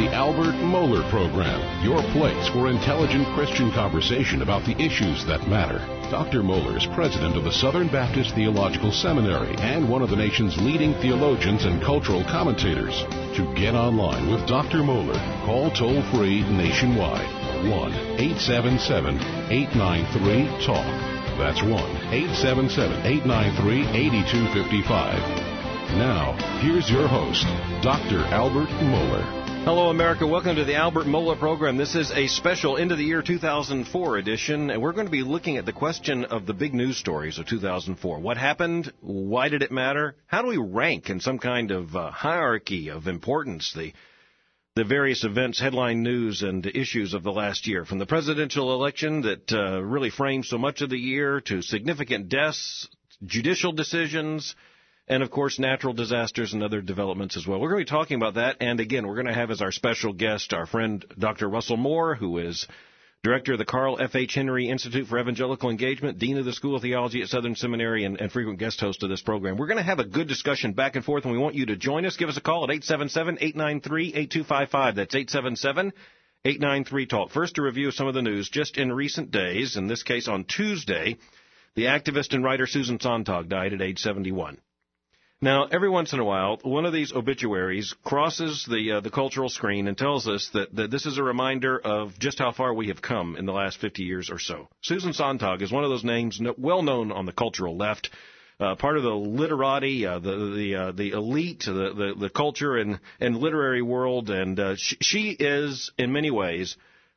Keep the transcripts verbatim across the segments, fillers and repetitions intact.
the Albert Mohler Program, your place for intelligent Christian conversation about the issues that matter. Doctor Mohler is president of the Southern Baptist Theological Seminary and one of the nation's leading theologians and cultural commentators. To get online with Doctor Mohler, call toll-free nationwide, one eight seven seven, eight nine three, talk. That's one eight seven seven, eight nine three, eight two five five. Now, here's your host, Doctor Albert Mohler. Hello, America. Welcome to the Albert Mohler Program. This is a special End of the Year two thousand four edition, and we're going to be looking at the question of the big news stories of two thousand four. What happened? Why did it matter? How do we rank in some kind of uh, hierarchy of importance the the various events, headline news, and issues of the last year, from the presidential election that uh, really framed so much of the year to significant deaths, judicial decisions, and, of course, natural disasters and other developments as well. We're going to be talking about that, and, again, we're going to have as our special guest our friend Doctor Russell Moore, who is director of the Carl F H. Henry Institute for Evangelical Engagement, dean of the School of Theology at Southern Seminary, and, and frequent guest host of this program. We're going to have a good discussion back and forth, and we want you to join us. Give us a call at eight seven seven, eight nine three, eight two five five. That's eight seven seven, eight nine three, talk. First, a review of some of the news. Just in recent days, in this case on Tuesday, the activist and writer Susan Sontag died at age seventy-one. Now, every once in a while, one of these obituaries crosses the uh, the cultural screen and tells us that, that this is a reminder of just how far we have come in the last fifty years or so. Susan Sontag is one of those names no, well known on the cultural left, uh, part of the literati, uh, the the uh, the elite, the, the the culture and and literary world, and uh, she, she is in many ways.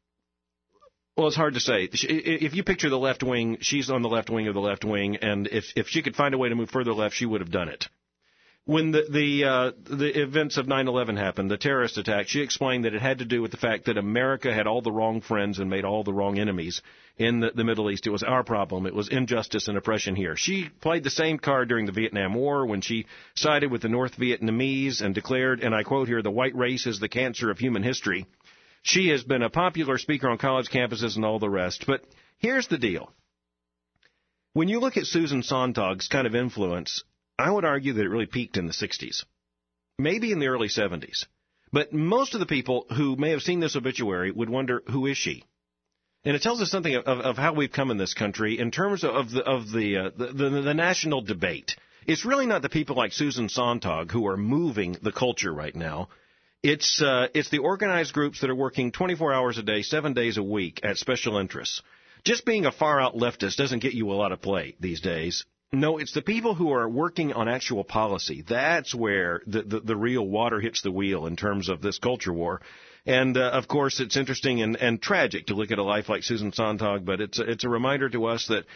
Well, it's hard to say. If you picture the left wing, she's on the left wing of the left wing, and if if she could find a way to move further left, she would have done it. When the the, uh, the events of nine eleven happened, the terrorist attack, she explained that it had to do with the fact that America had all the wrong friends and made all the wrong enemies in the, the Middle East. It was our problem. It was injustice and oppression here. She played the same card during the Vietnam War when she sided with the North Vietnamese and declared, and I quote here, "The white race is the cancer of human history." She has been a popular speaker on college campuses and all the rest. But here's the deal. When you look at Susan Sontag's kind of influence, I would argue that it really peaked in the sixties, maybe in the early seventies. But most of the people who may have seen this obituary would wonder, who is she? And it tells us something of, of how we've come in this country in terms of the of the, uh, the, the the national debate. It's really not the people like Susan Sontag who are moving the culture right now. It's uh, it's the organized groups that are working twenty-four hours a day, seven days a week at special interests. Just being a far-out leftist doesn't get you a lot of play these days. No, it's the people who are working on actual policy. That's where the, the, the real water hits the wheel in terms of this culture war. And, uh, of course, it's interesting and, and tragic to look at a life like Susan Sontag, but it's, it's a reminder to us that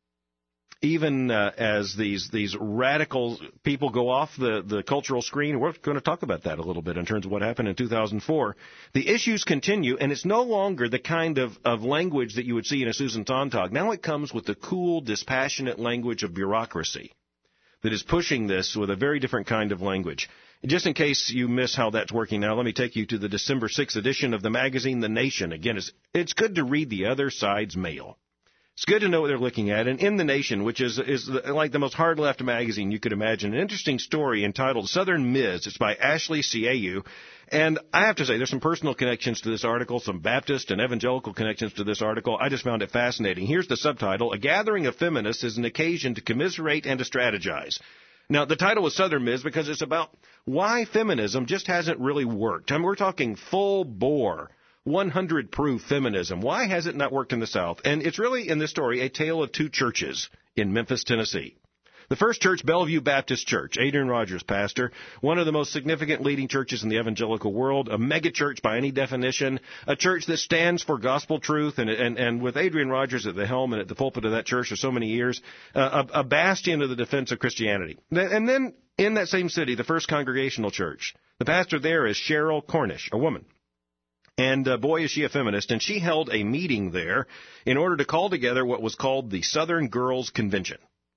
even uh, as these these radical people go off the, the cultural screen, we're going to talk about that a little bit in terms of what happened in two thousand four. The issues continue, and it's no longer the kind of, of language that you would see in a Susan Sontag. Now it comes with the cool, dispassionate language of bureaucracy that is pushing this with a very different kind of language. Just in case you miss how that's working now, let me take you to the December sixth edition of the magazine The Nation. Again, it's, it's good to read the other side's mail. It's good to know what they're looking at. And in The Nation, which is is like the most hard-left magazine you could imagine, an interesting story entitled Southern Miz. It's by Ashley Cieu. And I have to say, there's some personal connections to this article, some Baptist and evangelical connections to this article. I just found it fascinating. Here's the subtitle: A Gathering of Feminists is an Occasion to Commiserate and to Strategize. Now, the title was Southern Miz because it's about why feminism just hasn't really worked. I mean, we're talking full-bore one hundred proof feminism. Why has it not worked in the South? And it's really, in this story, a tale of two churches in Memphis, Tennessee. The first church, Bellevue Baptist Church, Adrian Rogers, pastor, one of the most significant leading churches in the evangelical world, a megachurch by any definition, a church that stands for gospel truth, and and, and with Adrian Rogers at the helm and at the pulpit of that church for so many years, uh, a, a bastion of the defense of Christianity. And then in that same city, the First Congregational Church, the pastor there is Cheryl Cornish, a woman. And uh, boy, is she a feminist. And she held a meeting there in order to call together what was called the Southern Girls Convention.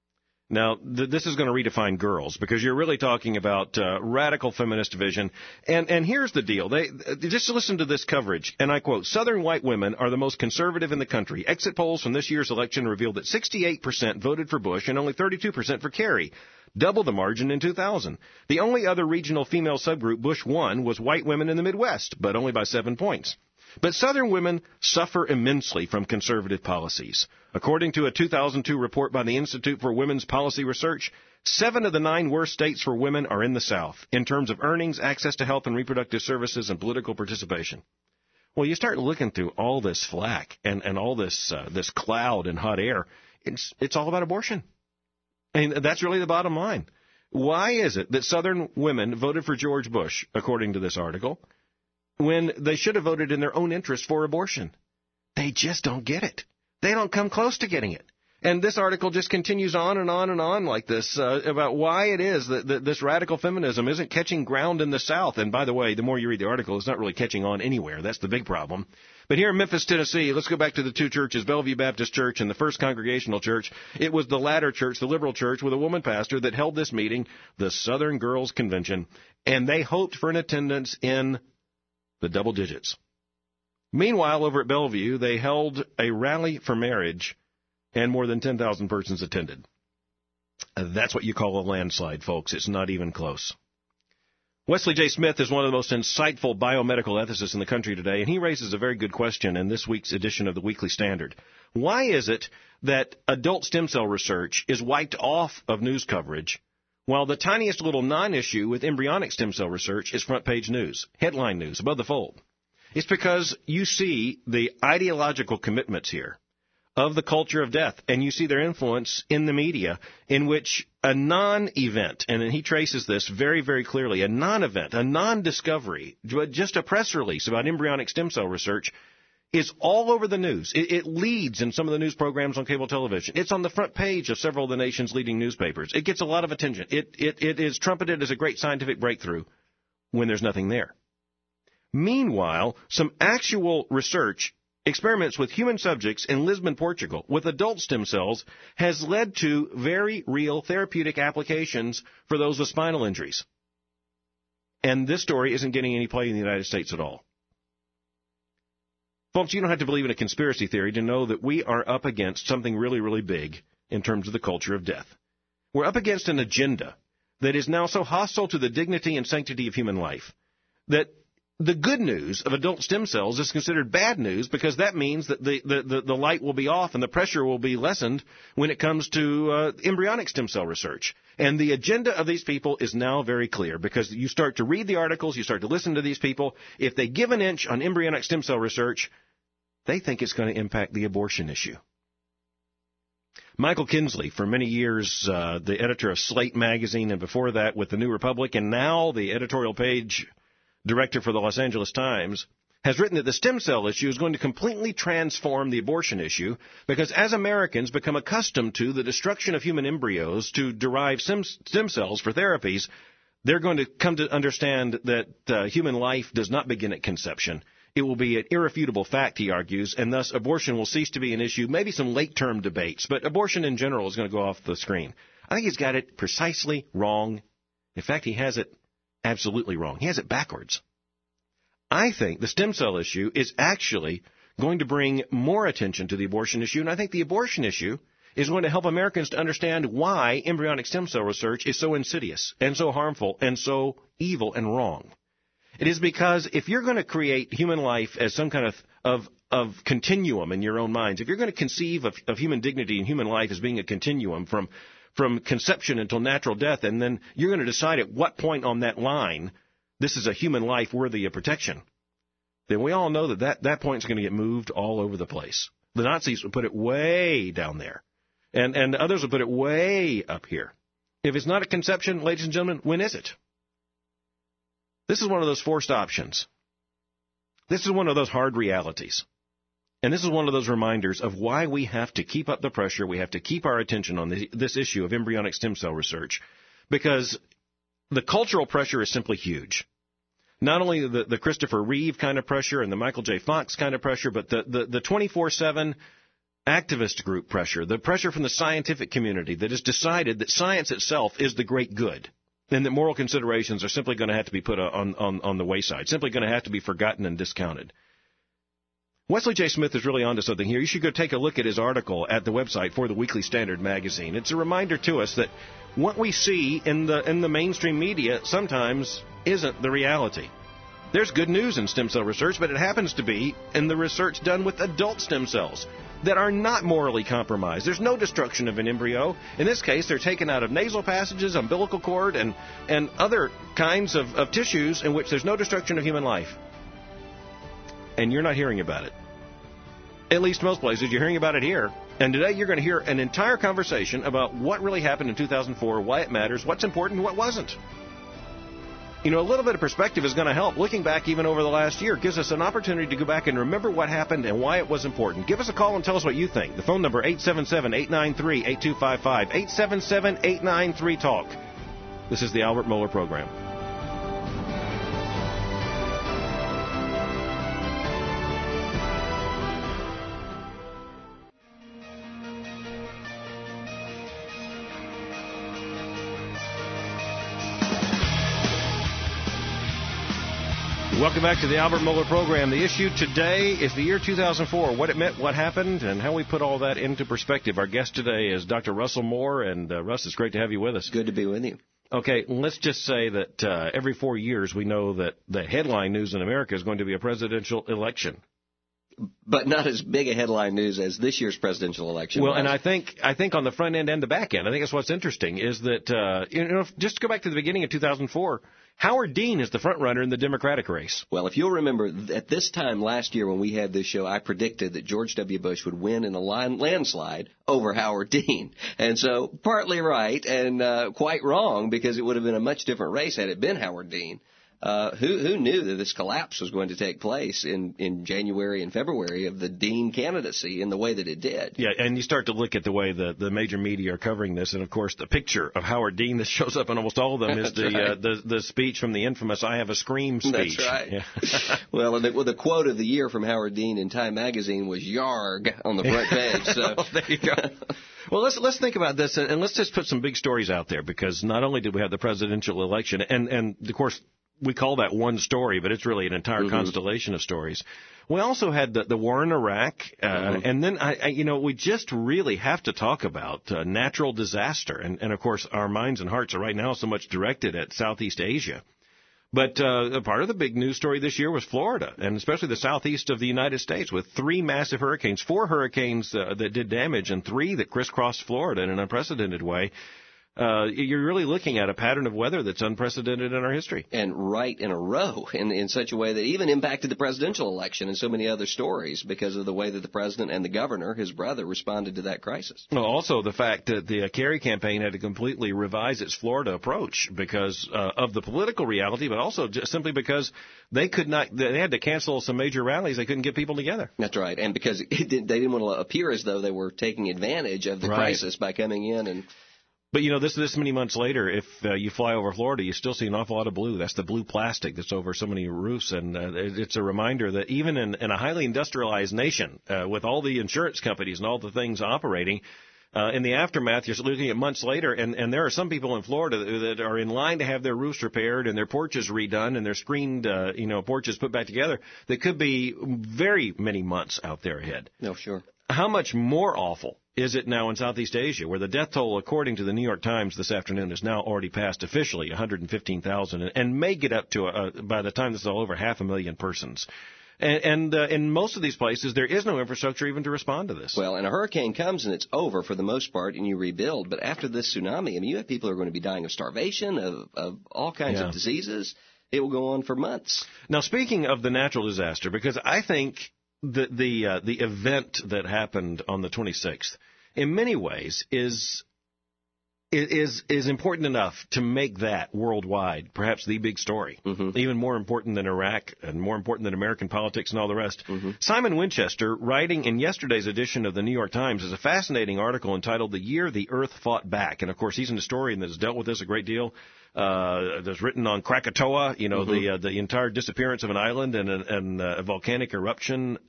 Now, th- this is going to redefine girls because you're really talking about uh, radical feminist vision. And and here's the deal. They uh, just listen to this coverage, and I quote, "Southern white women are the most conservative in the country. Exit polls from this year's election revealed that sixty-eight percent voted for Bush and only thirty-two percent for Kerry, double the margin in two thousand. The only other regional female subgroup Bush won was white women in the Midwest, but only by seven points. But Southern women suffer immensely from conservative policies. According to a two thousand two report by the Institute for Women's Policy Research, seven of the nine worst states for women are in the South in terms of earnings, access to health and reproductive services, and political participation." Well, you start looking through all this flack and, and all this uh, this cloud and hot air, it's it's all about abortion. And that's really the bottom line. Why is it that Southern women voted for George Bush, according to this article, when they should have voted in their own interest for abortion? They just don't get it. They don't come close to getting it. And this article just continues on and on and on like this uh, about why it is that, that this radical feminism isn't catching ground in the South. And by the way, the more you read the article, it's not really catching on anywhere. That's the big problem. But here in Memphis, Tennessee, let's go back to the two churches, Bellevue Baptist Church and the First Congregational Church. It was the latter church, the liberal church, with a woman pastor that held this meeting, the Southern Girls Convention, and they hoped for an attendance in the double digits. Meanwhile, over at Bellevue, they held a rally for marriage, and more than ten thousand persons attended. That's what you call a landslide, folks. It's not even close. Wesley J. Smith is one of the most insightful biomedical ethicists in the country today, and he raises a very good question in this week's edition of the Weekly Standard. Why is it that adult stem cell research is wiped off of news coverage, while the tiniest little non-issue with embryonic stem cell research is front-page news, headline news, above the fold? It's because you see the ideological commitments here of the culture of death, and you see their influence in the media, in which a non-event, and he traces this very, very clearly, a non-event, a non-discovery, just a press release about embryonic stem cell research, is all over the news. It, it leads in some of the news programs on cable television. It's on the front page of several of the nation's leading newspapers. It gets a lot of attention. It, it, it is trumpeted as a great scientific breakthrough when there's nothing there. Meanwhile, some actual research, experiments with human subjects in Lisbon, Portugal, with adult stem cells, has led to very real therapeutic applications for those with spinal injuries. And this story isn't getting any play in the United States at all. Folks, you don't have to believe in a conspiracy theory to know that we are up against something really, really big in terms of the culture of death. We're up against an agenda that is now so hostile to the dignity and sanctity of human life that the good news of adult stem cells is considered bad news, because that means that the, the, the, the light will be off and the pressure will be lessened when it comes to uh, embryonic stem cell research. And the agenda of these people is now very clear, because you start to read the articles, you start to listen to these people. If they give an inch on embryonic stem cell research, they think it's going to impact the abortion issue. Michael Kinsley, for many years uh, the editor of Slate magazine, and before that with the New Republic, and now the editorial page director for the Los Angeles Times, has written that the stem cell issue is going to completely transform the abortion issue, because as Americans become accustomed to the destruction of human embryos to derive stem, stem cells for therapies, they're going to come to understand that uh, human life does not begin at conception. It will be an irrefutable fact, he argues, and thus abortion will cease to be an issue, maybe some late-term debates, but abortion in general is going to go off the screen. I think he's got it precisely wrong. In fact, he has it absolutely wrong. He has it backwards. I think the stem cell issue is actually going to bring more attention to the abortion issue, and I think the abortion issue is going to help Americans to understand why embryonic stem cell research is so insidious and so harmful and so evil and wrong. It is because if you're going to create human life as some kind of, of, of continuum in your own minds, if you're going to conceive of, of human dignity and human life as being a continuum from from conception until natural death, and then you're going to decide at what point on that line this is a human life worthy of protection, then we all know that that, that point is going to get moved all over the place. The Nazis would put it way down there, and, and others would put it way up here. If it's not a conception, ladies and gentlemen, when is it? This is one of those forced options. This is one of those hard realities. And this is one of those reminders of why we have to keep up the pressure. We have to keep our attention on the, this issue of embryonic stem cell research, because the cultural pressure is simply huge. Not only the, the Christopher Reeve kind of pressure and the Michael J. Fox kind of pressure, but the, the, the twenty-four seven activist group pressure, the pressure from the scientific community that has decided that science itself is the great good, and that moral considerations are simply going to have to be put on, on, on the wayside, simply going to have to be forgotten and discounted. Wesley J. Smith is really onto something here. You should go take a look at his article at the website for the Weekly Standard magazine. It's a reminder to us that what we see in the in the mainstream media sometimes isn't the reality. There's good news in stem cell research, but it happens to be in the research done with adult stem cells that are not morally compromised. There's no destruction of an embryo. In this case, they're taken out of nasal passages, umbilical cord, and, and other kinds of, of tissues in which there's no destruction of human life. And you're not hearing about it. At least most places, you're hearing about it here. And today you're going to hear an entire conversation about what really happened in two thousand four, why it matters, what's important, and what wasn't. You know, a little bit of perspective is going to help. Looking back even over the last year gives us an opportunity to go back and remember what happened and why it was important. Give us a call and tell us what you think. The phone number, eight seven seven, eight nine three, eight two five five, eight seven seven, eight nine three, TALK. This is the Albert Mohler Program. Welcome back to the Albert Mohler Program. The issue today is the year two thousand four, what it meant, what happened, and how we put all that into perspective. Our guest today is Doctor Russell Moore, and uh, Russ, it's great to have you with us. Good to be with you. Okay, let's just say that uh, every four years we know that the headline news in America is going to be a presidential election. But not as big a headline news as this year's presidential election. Well, was. and I think I think on the front end and the back end, I think that's what's interesting is that, uh, you know, just to go back to the beginning of two thousand four, Howard Dean is the front runner in the Democratic race. Well, if you'll remember, at this time last year when we had this show, I predicted that George W. Bush would win in a landslide over Howard Dean. And so partly right and uh, quite wrong, because it would have been a much different race had it been Howard Dean. Uh, who, who knew that this collapse was going to take place in, in January and February of the Dean candidacy in the way that it did? Yeah, and you start to look at the way the, the major media are covering this, and of course the picture of Howard Dean that shows up in almost all of them is the, right. uh, the the speech from the infamous "I Have a Scream" speech. That's right. Yeah. Well, the, well, the quote of the year from Howard Dean in Time magazine was "Yarg" on the front page. So oh, there you go. Well, let's let's think about this, and let's just put some big stories out there, because not only did we have the presidential election, and and of course we call that one story, but it's really an entire mm-hmm. constellation of stories. We also had the, the war in Iraq, uh, mm-hmm. and then, I, I, you know, we just really have to talk about uh, natural disaster. And, and, of course, our minds and hearts are right now so much directed at Southeast Asia. But uh, part of the big news story this year was Florida, and especially the southeast of the United States, with three massive hurricanes, four hurricanes uh, that did damage, and three that crisscrossed Florida in an unprecedented way. Uh, you're really looking at a pattern of weather that's unprecedented in our history. And right in a row, in, in such a way that even impacted the presidential election and so many other stories because of the way that the president and the governor, his brother, responded to that crisis. Well, also the fact that the uh, Kerry campaign had to completely revise its Florida approach because uh, of the political reality, but also just simply because they could not, they had to cancel some major rallies. They couldn't get people together. That's right. And because it did, they didn't want to appear as though they were taking advantage of the right. crisis by coming in and... But, you know, this this many months later, if uh, you fly over Florida, you still see an awful lot of blue. That's the blue plastic that's over so many roofs. And uh, it's a reminder that even in, in a highly industrialized nation, uh, with all the insurance companies and all the things operating, uh, in the aftermath, you're looking at months later, and, and there are some people in Florida that, that are in line to have their roofs repaired and their porches redone and their screened, uh, you know, porches put back together. That could be very many months out there ahead. No, sure. How much more awful is it now in Southeast Asia, where the death toll, according to the New York Times this afternoon, is now already passed officially one hundred fifteen thousand, and may get up to, uh, by the time this is all over, half a million persons. And, and uh, in most of these places, there is no infrastructure even to respond to this. Well, and a hurricane comes and it's over for the most part, and you rebuild. But after this tsunami, I mean, you have people who are going to be dying of starvation, of, of all kinds yeah. of diseases. It will go on for months. Now, speaking of the natural disaster, because I think the the uh, the event that happened on the twenty-sixth, in many ways, is is is important enough to make that worldwide, perhaps the big story, mm-hmm. even more important than Iraq and more important than American politics and all the rest. Mm-hmm. Simon Winchester, writing in yesterday's edition of the New York Times, is a fascinating article entitled "The Year the Earth Fought Back." And, of course, he's an historian that has dealt with this a great deal. Uh, that's written on Krakatoa, you know, mm-hmm. the uh, the entire disappearance of an island and, a, and a volcanic eruption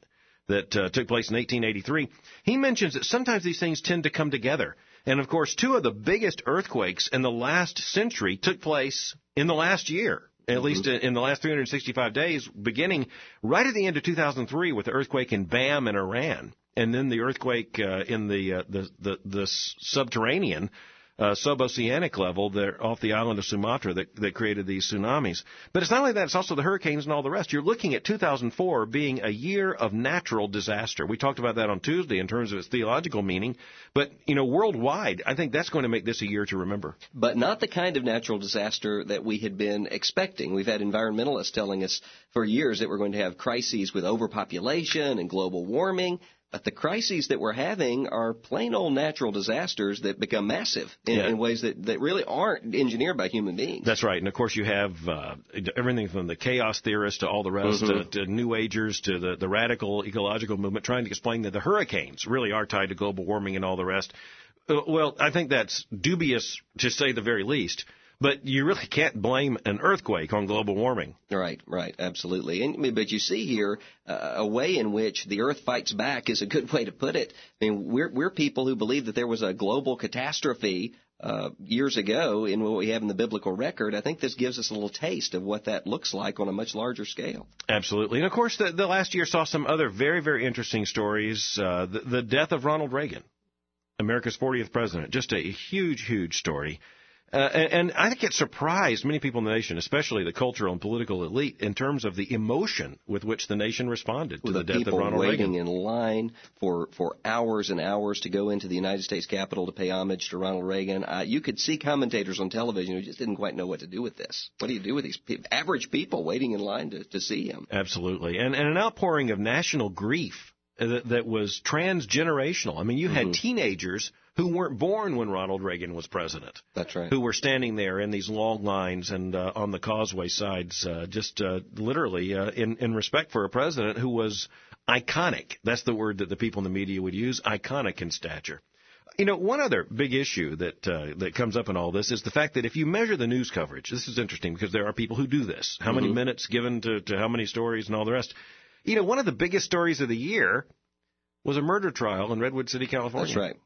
that uh, took place in eighteen eighty-three, he mentions that sometimes these things tend to come together. And, of course, two of the biggest earthquakes in the last century took place in the last year, at mm-hmm. least in the last three hundred sixty-five days, beginning right at the end of two thousand three with the earthquake in Bam in Iran, and then the earthquake uh, in the, uh, the, the, the subterranean Uh, suboceanic level there off the island of Sumatra that, that created these tsunamis. But it's not only that, it's also the hurricanes and all the rest. You're looking at two thousand four being a year of natural disaster. We talked about that on Tuesday in terms of its theological meaning. But, you know, worldwide, I think that's going to make this a year to remember. But not the kind of natural disaster that we had been expecting. We've had environmentalists telling us for years that we're going to have crises with overpopulation and global warming. But the crises that we're having are plain old natural disasters that become massive in, yeah. in ways that, that really aren't engineered by human beings. That's right. And, of course, you have uh, everything from the chaos theorists to all the rest, mm-hmm. to, to New Agers, to the, the radical ecological movement, trying to explain that the hurricanes really are tied to global warming and all the rest. Uh, well, I think that's dubious, to say the very least. But you really can't blame an earthquake on global warming. Right, right, absolutely. And, but you see here uh, a way in which the Earth fights back is a good way to put it. I mean, we're we're people who believe that there was a global catastrophe uh, years ago in what we have in the biblical record. I think this gives us a little taste of what that looks like on a much larger scale. Absolutely. And, of course, the, the last year saw some other very, very interesting stories. Uh, the, the death of Ronald Reagan, America's fortieth president. Just a huge, huge story. Uh, and, and I think it surprised many people in the nation, especially the cultural and political elite, in terms of the emotion with which the nation responded to the, the death of Ronald Reagan. Reagan. Waiting in line for, for hours and hours to go into the United States Capitol to pay homage to Ronald Reagan. Uh, you could see commentators on television who just didn't quite know what to do with this. What do you do with these pe- average people waiting in line to, to see him? Absolutely. And, and an outpouring of national grief that, that was transgenerational. I mean, you had mm-hmm. teenagers who weren't born when Ronald Reagan was president. That's right. Who were standing there in these long lines and uh, on the causeway sides, uh, just uh, literally uh, in, in respect for a president who was iconic. That's the word that the people in the media would use, iconic in stature. You know, one other big issue that uh, that comes up in all this is the fact that if you measure the news coverage, this is interesting because there are people who do this. How mm-hmm. many minutes given to, to how many stories and all the rest. You know, one of the biggest stories of the year was a murder trial in Redwood City, California. That's right.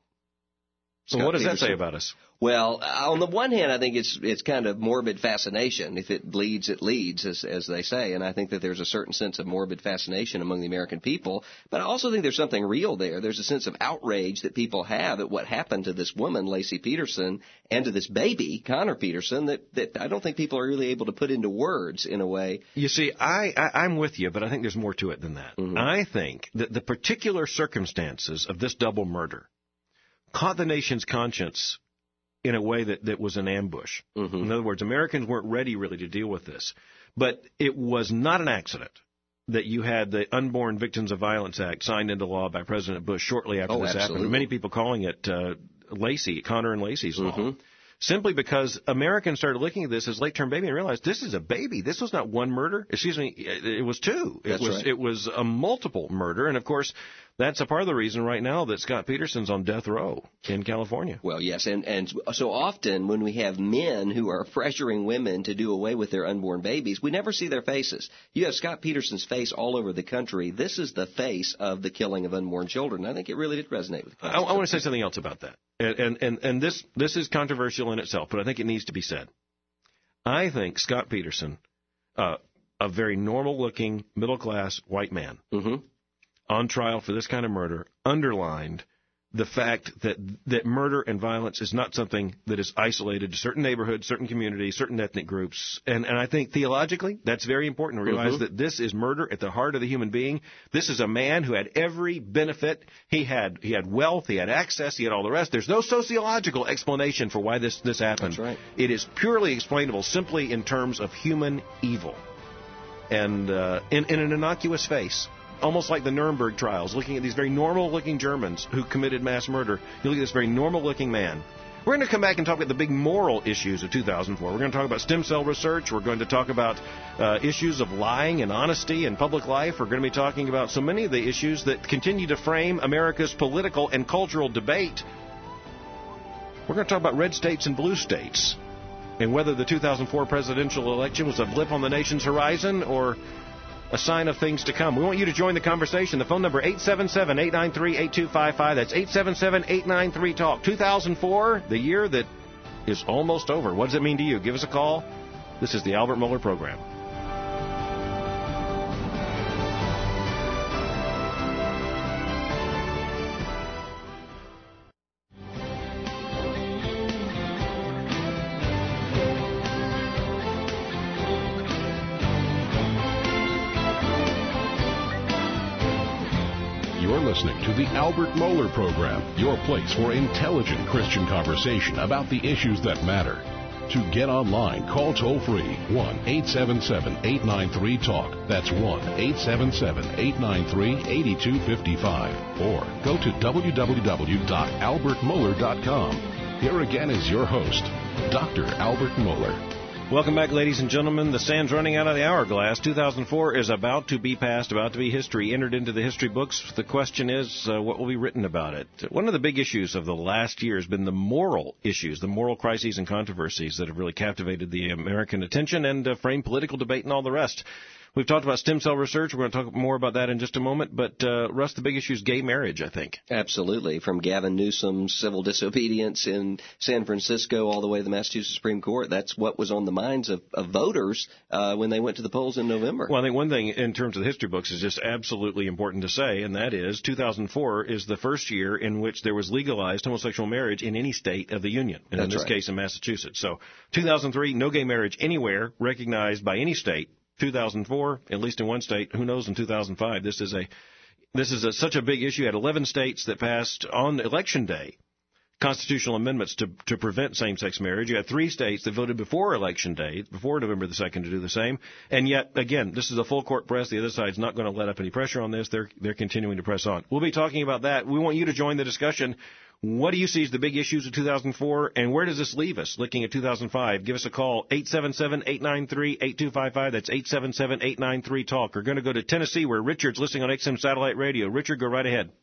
So Scott what does Peterson. that say about us? Well, on the one hand, I think it's it's kind of morbid fascination. If it bleeds, it leads, as as they say. And I think that there's a certain sense of morbid fascination among the American people. But I also think there's something real there. There's a sense of outrage that people have at what happened to this woman, Laci Peterson, and to this baby, Connor Peterson, that, that I don't think people are really able to put into words in a way. You see, I, I, I'm with you, but I think there's more to it than that. Mm-hmm. I think that the particular circumstances of this double murder caught the nation's conscience in a way that, that was an ambush. Mm-hmm. In other words, Americans weren't ready really to deal with this. But it was not an accident that you had the Unborn Victims of Violence Act signed into law by President Bush shortly after oh, this absolutely. happened. Many people calling it uh, Laci, Connor and Laci's mm-hmm. law. Simply because Americans started looking at this as late-term baby and realized this is a baby. This was not one murder. Excuse me, it was two. It That's was right. it was a multiple murder, and of course, that's a part of the reason right now that Scott Peterson's on death row in California. Well, yes, and and so often when we have men who are pressuring women to do away with their unborn babies, we never see their faces. You have Scott Peterson's face all over the country. This is the face of the killing of unborn children. I think it really did resonate with. I, I want to say something else about that, and and and, and this this is controversial in itself, but I think it needs to be said. I think Scott Peterson, uh, a very normal-looking, middle-class white man. Mm-hmm. on trial for this kind of murder underlined the fact that that murder and violence is not something that is isolated to certain neighborhoods, certain communities, certain ethnic groups. And, and I think theologically that's very important to realize mm-hmm. that this is murder at the heart of the human being. This is a man who had every benefit. He had he had wealth, he had access, he had all the rest. There's no sociological explanation for why this, this happened. That's right. It is purely explainable simply in terms of human evil and uh, in, in an innocuous face. Almost like the Nuremberg trials, looking at these very normal-looking Germans who committed mass murder. You look at this very normal-looking man. We're going to come back and talk about the big moral issues of two thousand four. We're going to talk about stem cell research. We're going to talk about uh, issues of lying and honesty in public life. We're going to be talking about so many of the issues that continue to frame America's political and cultural debate. We're going to talk about red states and blue states and whether the two thousand four presidential election was a blip on the nation's horizon or a sign of things to come. We want you to join the conversation. The phone number, eight seven seven, eight nine three, eight two five five. That's eight seven seven, eight nine three, talk. two thousand four, the year that is almost over. What does it mean to you? Give us a call. This is the Albert Mohler Program. Listening to the Albert Mohler Program, your place for intelligent Christian conversation about the issues that matter. To get online, call toll-free one eight seven seven, eight nine three, talk. That's one eight seven seven, eight nine three, eight two five five. Or go to w w w dot albert mohler dot com. Here again is your host, Doctor Albert Mohler. Welcome back, ladies and gentlemen. The sand's running out of the hourglass. two thousand four is about to be past, about to be history, entered into the history books. The question is, uh, what will be written about it? One of the big issues of the last year has been the moral issues, the moral crises and controversies that have really captivated the American attention and uh, framed political debate and all the rest. We've talked about stem cell research. We're going to talk more about that in just a moment. But, uh, Russ, the big issue is gay marriage, I think. Absolutely. From Gavin Newsom's civil disobedience in San Francisco all the way to the Massachusetts Supreme Court, that's what was on the minds of, of voters uh, when they went to the polls in November. Well, I think one thing in terms of the history books is just absolutely important to say, and that is two thousand four is the first year in which there was legalized homosexual marriage in any state of the Union, and in this right. case in Massachusetts. So two thousand three, no gay marriage anywhere recognized by any state. two thousand four, at least in one state. Who knows in two thousand five? This is a this is a, such a big issue. You had eleven states that passed on Election Day constitutional amendments to to prevent same-sex marriage. You had three states that voted before Election Day, before November the second, to do the same. And yet, again, this is a full-court press. The other side's not going to let up any pressure on this. They're they're continuing to press on. We'll be talking about that. We want you to join the discussion. What do you see as the big issues of two thousand four, and where does this leave us looking at two thousand five? Give us a call, eight seven seven, eight nine three, eight two five five. That's eight seven seven, eight nine three, talk. We're going to go to Tennessee, where Richard's listening on X M Satellite Radio. Richard, go right ahead.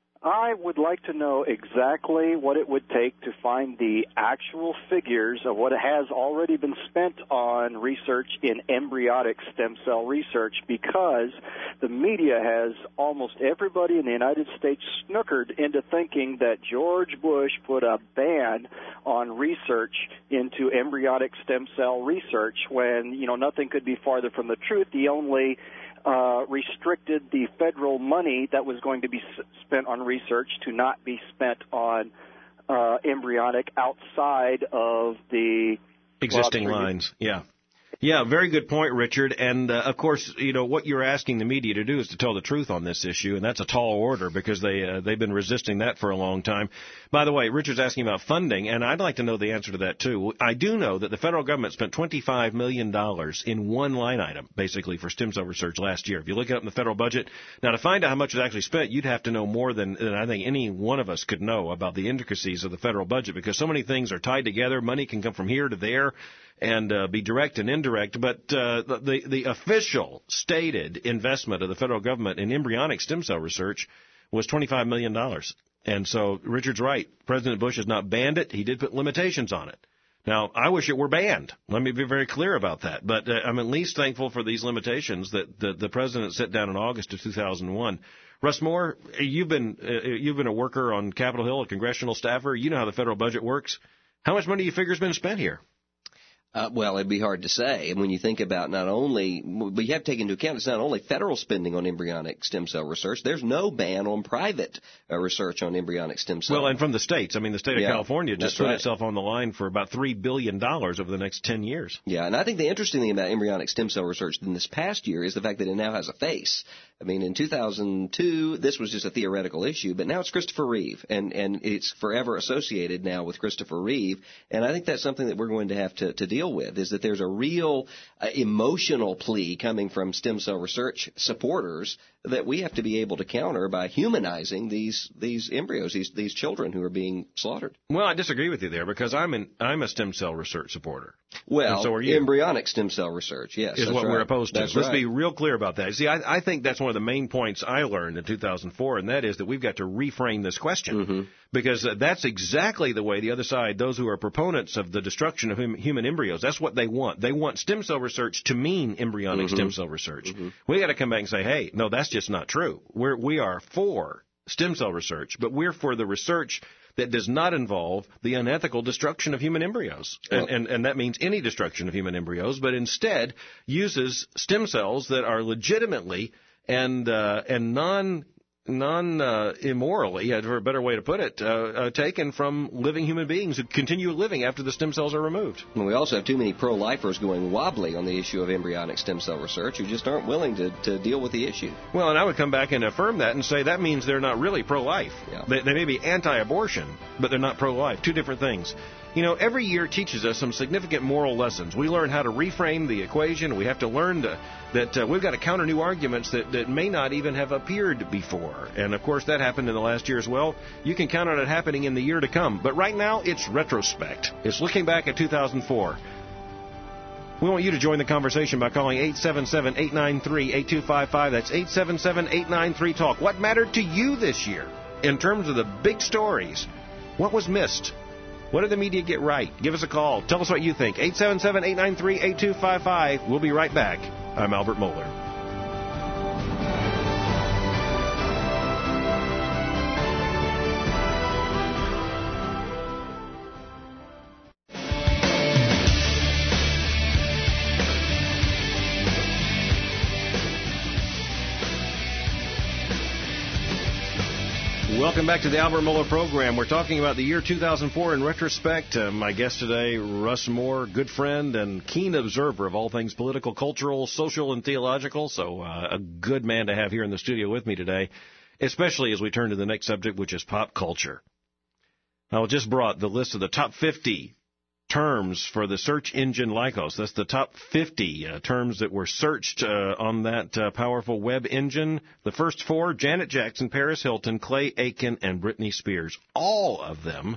I would like to know exactly what it would take to find the actual figures of what has already been spent on research in embryonic stem cell research, because the media has almost everybody in the United States snookered into thinking that George Bush put a ban on research into embryonic stem cell research when, you know, nothing could be farther from the truth. The only Uh, restricted the federal money that was going to be s- spent on research to not be spent on uh, embryonic outside of the existing lines. Yeah. Yeah, very good point, Richard. And, uh, of course, you know, what you're asking the media to do is to tell the truth on this issue, and that's a tall order because they, uh, they've been resisting that for a long time. By the way, Richard's asking about funding, and I'd like to know the answer to that, too. I do know that the federal government spent twenty-five million dollars in one line item, basically, for stem cell research last year. If you look it up in the federal budget, now, to find out how much is actually spent, you'd have to know more than, than I think any one of us could know about the intricacies of the federal budget, because so many things are tied together. Money can come from here to there and uh, be direct and indirect. But uh, the, the official stated investment of the federal government in embryonic stem cell research was twenty-five million dollars. And so Richard's right. President Bush has not banned it. He did put limitations on it. Now, I wish it were banned. Let me be very clear about that. But uh, I'm at least thankful for these limitations that the, the president set down in August of two thousand one. Russ Moore, you've been uh, you've been a worker on Capitol Hill, a congressional staffer. You know how the federal budget works. How much money do you figure has been spent here? Uh, well, it'd be hard to say. And when you think about not only, but you have to take into account it's not only federal spending on embryonic stem cell research. There's no ban on private uh, research on embryonic stem cell. Well, and from the states. I mean, the state of yeah, California just put right. itself on the line for about three billion dollars over the next ten years. Yeah, and I think the interesting thing about embryonic stem cell research in this past year is the fact that it now has a face. I mean, in two thousand two, this was just a theoretical issue, but now it's Christopher Reeve, and, and it's forever associated now with Christopher Reeve. And I think that's something that we're going to have to, to deal with, is that there's a real uh, emotional plea coming from stem cell research supporters that we have to be able to counter by humanizing these these embryos, these these children who are being slaughtered. Well, I disagree with you there, because I'm an I'm a stem cell research supporter. Well, so are you. Embryonic stem cell research, yes, is that's what right. we're opposed to. That's Let's right. be real clear about that. See, I, I think that's one one of the main points I learned in two thousand four, and that is that we've got to reframe this question. Mm-hmm. Because uh, that's exactly the way the other side, those who are proponents of the destruction of hum- human embryos, that's what they want. They want stem cell research to mean embryonic mm-hmm. stem cell research. Mm-hmm. We got to come back and say, hey, no, that's just not true. We're, we are for stem cell research, but we're for the research that does not involve the unethical destruction of human embryos. Well, and, and, and that means any destruction of human embryos, but instead uses stem cells that are legitimately and uh, and non non uh, immorally, for a better way to put it, uh, uh, taken from living human beings who continue living after the stem cells are removed. And we also have too many pro-lifers going wobbly on the issue of embryonic stem cell research who just aren't willing to, to deal with the issue. Well, and I would come back and affirm that and say that means they're not really pro-life. Yeah. They, they may be anti-abortion, but they're not pro-life. Two different things. You know, every year teaches us some significant moral lessons. We learn how to reframe the equation. We have to learn to, that uh, we've got to counter new arguments that, that may not even have appeared before. And, of course, that happened in the last year as well. You can count on it happening in the year to come. But right now, it's retrospect. It's looking back at two thousand four. We want you to join the conversation by calling eight seven seven, eight nine three, eight two five five. That's eight seven seven, eight nine three, TALK. What mattered to you this year in terms of the big stories? What was missed? What did the media get right? Give us a call. Tell us what you think. eight seven seven, eight nine three, eight two five five. We'll be right back. I'm Albert Mohler. Welcome back to the Albert Mohler program. We're talking about the year two thousand four in retrospect. Uh, my guest today, Russ Moore, good friend and keen observer of all things political, cultural, social, and theological. So uh, a good man to have here in the studio with me today, especially as we turn to the next subject, which is pop culture. I just brought the list of the top fifty terms for the search engine Lycos. That's the top fifty uh, terms that were searched uh, on that uh, powerful web engine. The first four, Janet Jackson, Paris Hilton, Clay Aiken, and Britney Spears. All of them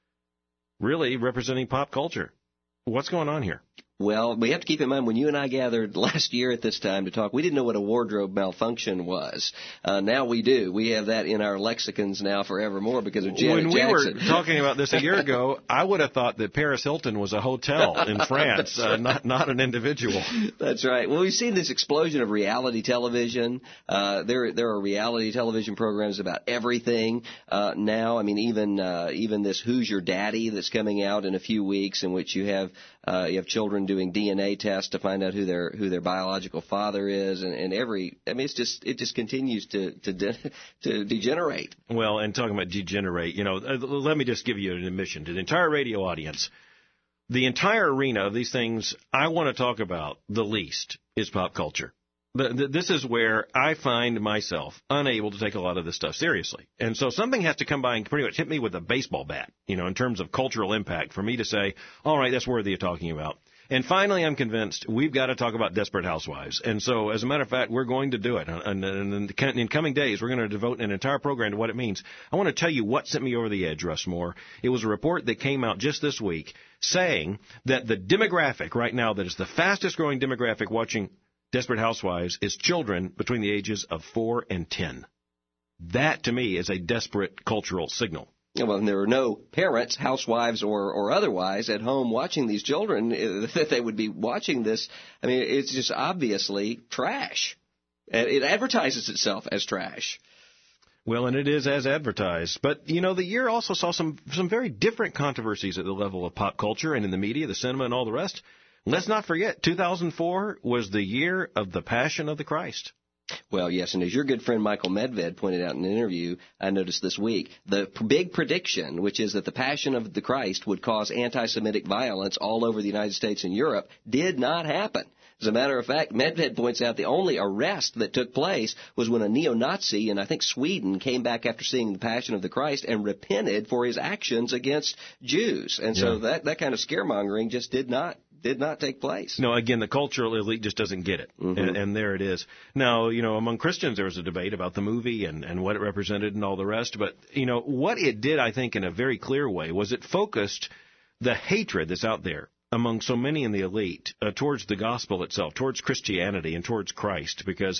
really representing pop culture. What's going on here? Well, we have to keep in mind, when you and I gathered last year at this time to talk, we didn't know what a wardrobe malfunction was. Uh, now we do. We have that in our lexicons now forevermore because of Janet When we Jackson. were talking about this a year ago, I would have thought that Paris Hilton was a hotel in France, uh, not not an individual. That's right. Well, we've seen this explosion of reality television. Uh, there there are reality television programs about everything uh, now. I mean, even uh, even this Who's Your Daddy that's coming out in a few weeks, in which you have uh, you have children doing D N A tests to find out who their who their biological father is, and, and every I mean it's just it just continues to to de- to degenerate. Well, and talking about degenerate, you know, let me just give you an admission to the entire radio audience. The entire arena of these things I want to talk about the least is pop culture. This is where I find myself unable to take a lot of this stuff seriously. And so something has to come by and pretty much hit me with a baseball bat, you know, in terms of cultural impact for me to say, all right, that's worthy of talking about. And finally, I'm convinced we've got to talk about Desperate Housewives. And so, as a matter of fact, we're going to do it. And in coming days, we're going to devote an entire program to what it means. I want to tell you what sent me over the edge, Russ Moore. It was a report that came out just this week saying that the demographic right now that is the fastest growing demographic watching Desperate Housewives is children between the ages of four and ten. That, to me, is a desperate cultural signal. Well, and there are no parents, housewives or, or otherwise, at home watching these children that they would be watching this. I mean, it's just obviously trash. It advertises itself as trash. Well, and it is as advertised. But, you know, the year also saw some some very different controversies at the level of pop culture and in the media, the cinema, and all the rest. Let's not forget, two thousand four was the year of the Passion of the Christ. Well, yes, and as your good friend Michael Medved pointed out in an interview I noticed this week, the big prediction, which is that the Passion of the Christ would cause anti-Semitic violence all over the United States and Europe, did not happen. As a matter of fact, Medved points out the only arrest that took place was when a neo-Nazi in, I think, Sweden came back after seeing the Passion of the Christ and repented for his actions against Jews. And so yeah. that, that kind of scaremongering just did not did not take place. No, again, the cultural elite just doesn't get it. Mm-hmm. And, and there it is. Now, you know, among Christians, there was a debate about the movie and, and what it represented and all the rest. But, you know, what it did, I think, in a very clear way was it focused the hatred that's out there among so many in the elite uh, towards the gospel itself, towards Christianity and towards Christ, because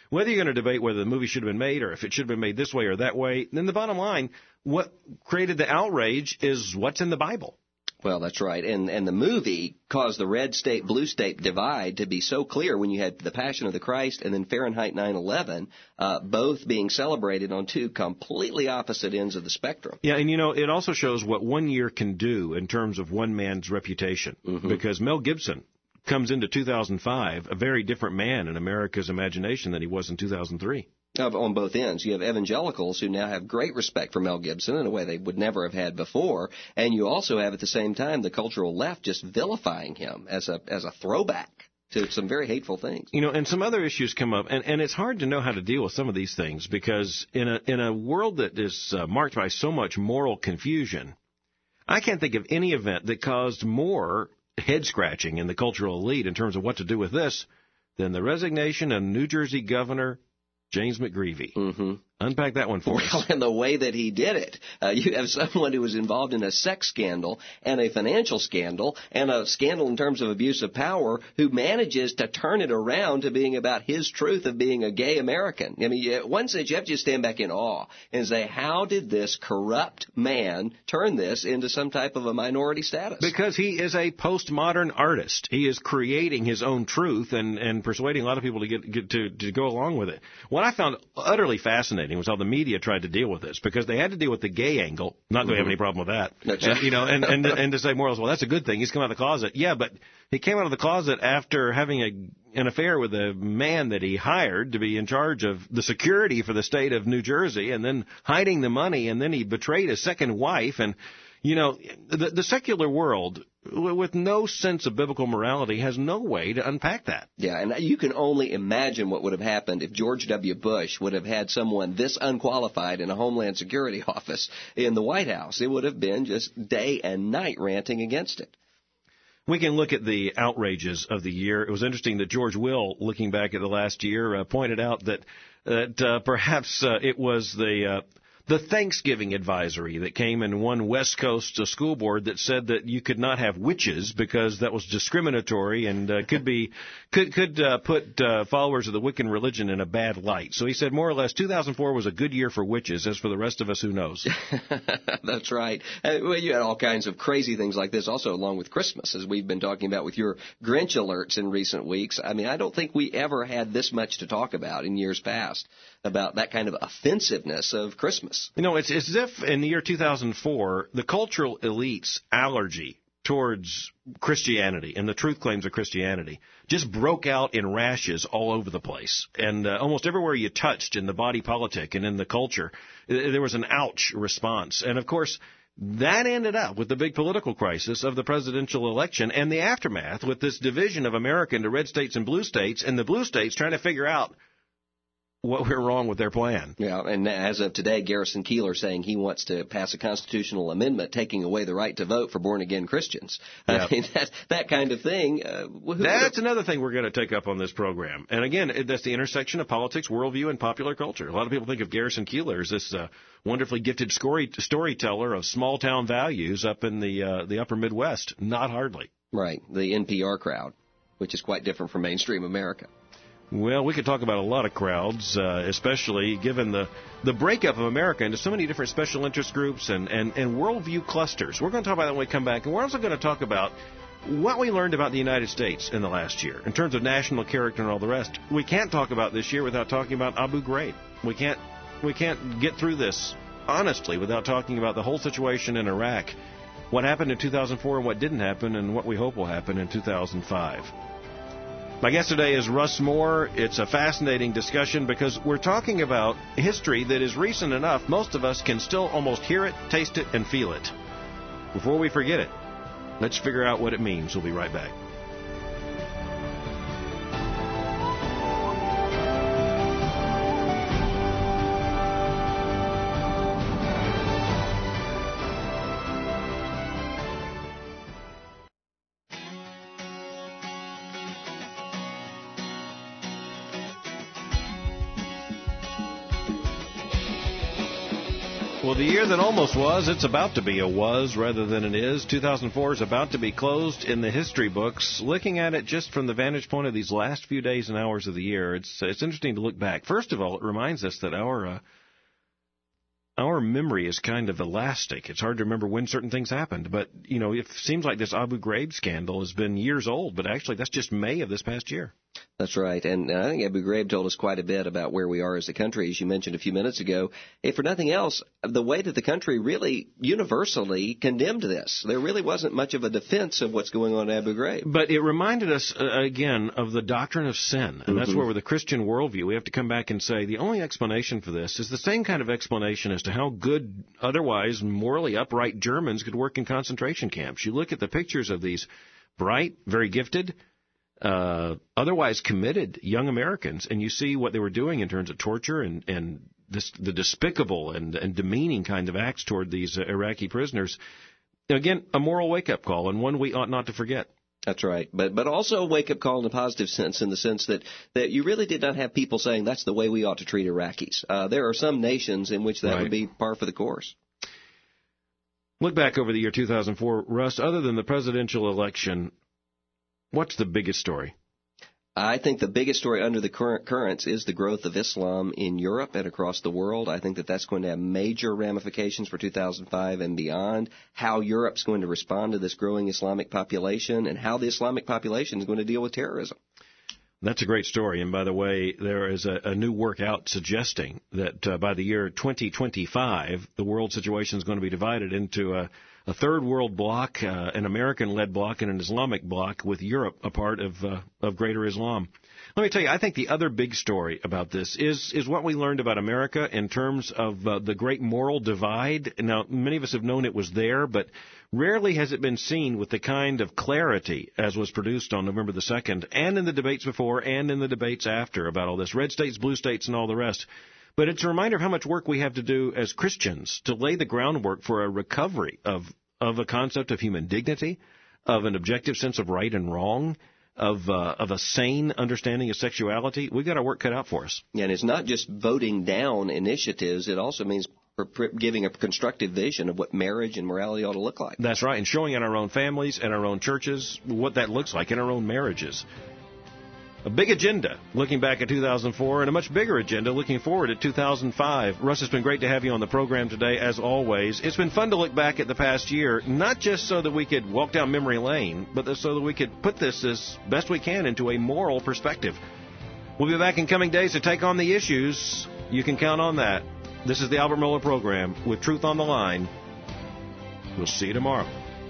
whether you're going to debate whether the movie should have been made or if it should have been made this way or that way, then the bottom line, what created the outrage is what's in the Bible. Well, that's right. And and the movie caused the red state, blue state divide to be so clear when you had The Passion of the Christ and then Fahrenheit nine eleven, uh, both being celebrated on two completely opposite ends of the spectrum. Yeah, and you know, it also shows what one year can do in terms of one man's reputation. Mm-hmm. Because Mel Gibson comes into two thousand five a very different man in America's imagination than he was in two thousand three. On both ends. You have evangelicals who now have great respect for Mel Gibson in a way they would never have had before, and you also have at the same time the cultural left just vilifying him as a as a throwback to some very hateful things. You know, and some other issues come up, and, and it's hard to know how to deal with some of these things because in a in a world that is uh, marked by so much moral confusion, I can't think of any event that caused more head-scratching in the cultural elite in terms of what to do with this than the resignation of New Jersey Governor James McGreevey. Mm-hmm. Unpack that one for well, us. Well, and the way that he did it. Uh, you have someone who was involved in a sex scandal and a financial scandal and a scandal in terms of abuse of power who manages to turn it around to being about his truth of being a gay American. I mean, at one sense, you have to just stand back in awe and say, how did this corrupt man turn this into some type of a minority status? Because he is a postmodern artist. He is creating his own truth and, and persuading a lot of people to get, get to, to go along with it. What I found utterly fascinating was how the media tried to deal with this, because they had to deal with the gay angle. Not that mm-hmm. we have any problem with that. That's and, right. You know, and, and, and to say more or less, well, that's a good thing. He's come out of the closet. Yeah, but he came out of the closet after having a, an affair with a man that he hired to be in charge of the security for the state of New Jersey, and then hiding the money, and then he betrayed his second wife. And, you know, the, the secular world, with no sense of biblical morality, has no way to unpack that. Yeah, and you can only imagine what would have happened if George W. Bush would have had someone this unqualified in a Homeland Security office in the White House. It would have been just day and night ranting against it. We can look at the outrages of the year. It was interesting that George Will, looking back at the last year, uh, pointed out that that uh, perhaps uh, it was the uh, the Thanksgiving advisory that came in one West Coast uh, school board that said that you could not have witches because that was discriminatory and uh, could be could could uh, put uh, followers of the Wiccan religion in a bad light. So he said more or less two thousand four was a good year for witches. As for the rest of us, who knows? That's right. Uh, well, you had all kinds of crazy things like this also along with Christmas, as we've been talking about with your Grinch alerts in recent weeks. I mean, I don't think we ever had this much to talk about in years past about that kind of offensiveness of Christmas. You know, it's, it's as if in the year two thousand four, the cultural elite's allergy towards Christianity and the truth claims of Christianity just broke out in rashes all over the place. And uh, almost everywhere you touched in the body politic and in the culture, there was an ouch response. And, of course, that ended up with the big political crisis of the presidential election and the aftermath with this division of America into red states and blue states, and the blue states trying to figure out what went wrong with their plan. Yeah, and as of today, Garrison Keillor saying he wants to pass a constitutional amendment taking away the right to vote for born-again Christians. Yeah. I mean, that, that kind of thing. Uh, that's another thing we're going to take up on this program. And again, that's the intersection of politics, worldview, and popular culture. A lot of people think of Garrison Keillor as this uh, wonderfully gifted story, storyteller of small-town values up in the uh, the upper Midwest. Not hardly. Right, the N P R crowd, which is quite different from mainstream America. Well, we could talk about a lot of crowds, uh, especially given the, the breakup of America into so many different special interest groups and, and, and worldview clusters. We're going to talk about that when we come back. And we're also going to talk about what we learned about the United States in the last year in terms of national character and all the rest. We can't talk about this year without talking about Abu Ghraib. We can't, we can't get through this honestly without talking about the whole situation in Iraq, what happened in two thousand four and what didn't happen, and what we hope will happen in two thousand five. My guest today is Russ Moore. It's a fascinating discussion because we're talking about history that is recent enough most of us can still almost hear it, taste it, and feel it. Before we forget it, let's figure out what it means. We'll be right back. Well, the year that almost was, it's about to be a was rather than an is. two thousand four is about to be closed in the history books. Looking at it just from the vantage point of these last few days and hours of the year, it's it's interesting to look back. First of all, it reminds us that our uh, our memory is kind of elastic. It's hard to remember when certain things happened. But, you know, it seems like this Abu Ghraib scandal has been years old, but actually that's just May of this past year. That's right. And I think Abu Ghraib told us quite a bit about where we are as a country, as you mentioned a few minutes ago. If for nothing else, the way that the country really universally condemned this. There really wasn't much of a defense of what's going on at Abu Ghraib. But it reminded us, uh, again, of the doctrine of sin. And mm-hmm. that's where, with the Christian worldview, we have to come back and say the only explanation for this is the same kind of explanation as to how good, otherwise morally upright Germans could work in concentration camps. You look at the pictures of these bright, very gifted, Uh, otherwise committed young Americans, and you see what they were doing in terms of torture and, and this, the despicable and, and demeaning kind of acts toward these uh, Iraqi prisoners. Again, a moral wake-up call, and one we ought not to forget. That's right. But but also a wake-up call in a positive sense, in the sense that, that you really did not have people saying that's the way we ought to treat Iraqis. Uh, there are some nations in which that right. would be par for the course. Look back over the year two thousand four, Russ, other than the presidential election, what's the biggest story? I think the biggest story under the current currents is the growth of Islam in Europe and across the world. I think that that's going to have major ramifications for two thousand five and beyond, how Europe's going to respond to this growing Islamic population and how the Islamic population is going to deal with terrorism. That's a great story. And by the way, there is a, a new work out suggesting that uh, by the year twenty twenty-five, the world situation is going to be divided into a A third world bloc, uh, an American-led bloc, and an Islamic bloc, with Europe a part of uh, of Greater Islam. Let me tell you, I think the other big story about this is is what we learned about America in terms of uh, the great moral divide. Now, many of us have known it was there, but rarely has it been seen with the kind of clarity as was produced on November the second, and in the debates before and in the debates after about all this, red states, blue states, and all the rest. But it's a reminder of how much work we have to do as Christians to lay the groundwork for a recovery of, of a concept of human dignity, of an objective sense of right and wrong, of uh, of a sane understanding of sexuality. We've got our work cut out for us. Yeah, and it's not just voting down initiatives. It also means giving a constructive vision of what marriage and morality ought to look like. That's right, and showing in our own families and our own churches what that looks like in our own marriages. A big agenda looking back at two thousand four, and a much bigger agenda looking forward at two thousand five. Russ, it's been great to have you on the program today, as always. It's been fun to look back at the past year, not just so that we could walk down memory lane, but so that we could put this as best we can into a moral perspective. We'll be back in coming days to take on the issues. You can count on that. This is the Albert Mohler Program with Truth on the Line. We'll see you tomorrow.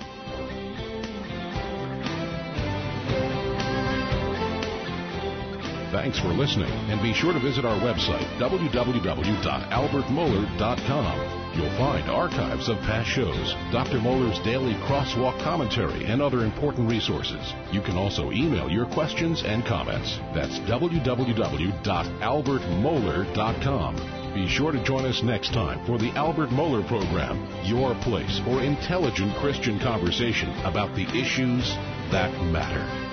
Thanks for listening, and be sure to visit our website, w w w dot albert mohler dot com. You'll find archives of past shows, Doctor Mohler's daily crosswalk commentary, and other important resources. You can also email your questions and comments. That's w w w dot albert mohler dot com. Be sure to join us next time for the Albert Mohler Program, your place for intelligent Christian conversation about the issues that matter.